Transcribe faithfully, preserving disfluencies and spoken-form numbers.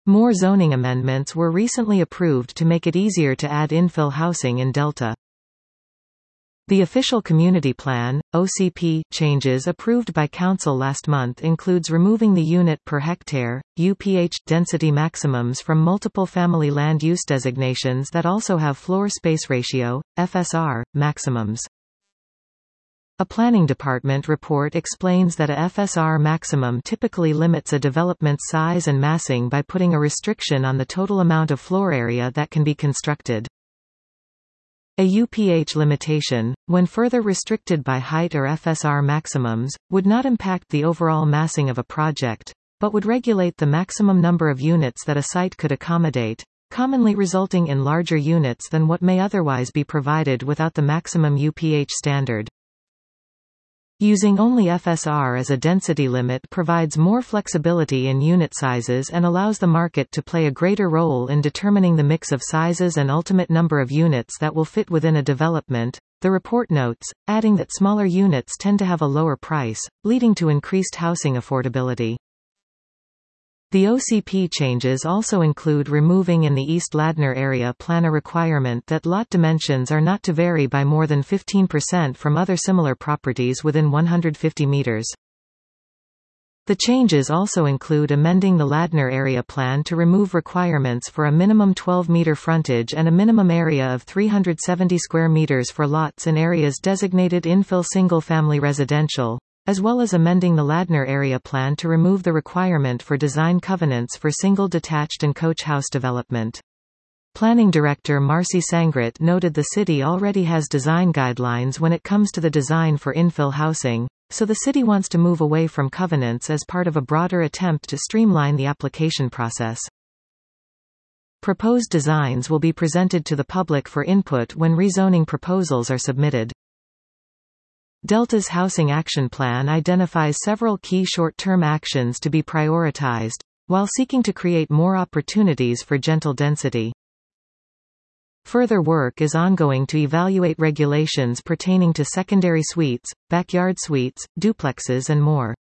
More zoning amendments were recently approved to make it easier to add infill housing in Delta. The official community plan, O C P, changes approved by Council last month includes removing the unit per hectare, U P H, density maximums from multiple family land use designations that also have floor space ratio, F S R, maximums. A planning department report explains that a F S R maximum typically limits a development's size and massing by putting a restriction on the total amount of floor area that can be constructed. A U P H limitation, when further restricted by height or F S R maximums, would not impact the overall massing of a project, but would regulate the maximum number of units that a site could accommodate, commonly resulting in larger units than what may otherwise be provided without the maximum U P H standard. Using only F S R as a density limit provides more flexibility in unit sizes and allows the market to play a greater role in determining the mix of sizes and ultimate number of units that will fit within a development, the report notes, adding that smaller units tend to have a lower price, leading to increased housing affordability. The O C P changes also include removing in the East Ladner area plan a requirement that lot dimensions are not to vary by more than fifteen percent from other similar properties within one hundred fifty meters. The changes also include amending the Ladner area plan to remove requirements for a minimum twelve meter frontage and a minimum area of three hundred seventy square meters for lots in areas designated infill single-family residential, as well as amending the Ladner area plan to remove the requirement for design covenants for single detached and coach house development. Planning Director Marcy Sangret noted the city already has design guidelines when it comes to the design for infill housing, so the city wants to move away from covenants as part of a broader attempt to streamline the application process. Proposed designs will be presented to the public for input when rezoning proposals are submitted. Delta's Housing Action Plan identifies several key short-term actions to be prioritized, while seeking to create more opportunities for gentle density. Further work is ongoing to evaluate regulations pertaining to secondary suites, backyard suites, duplexes and more.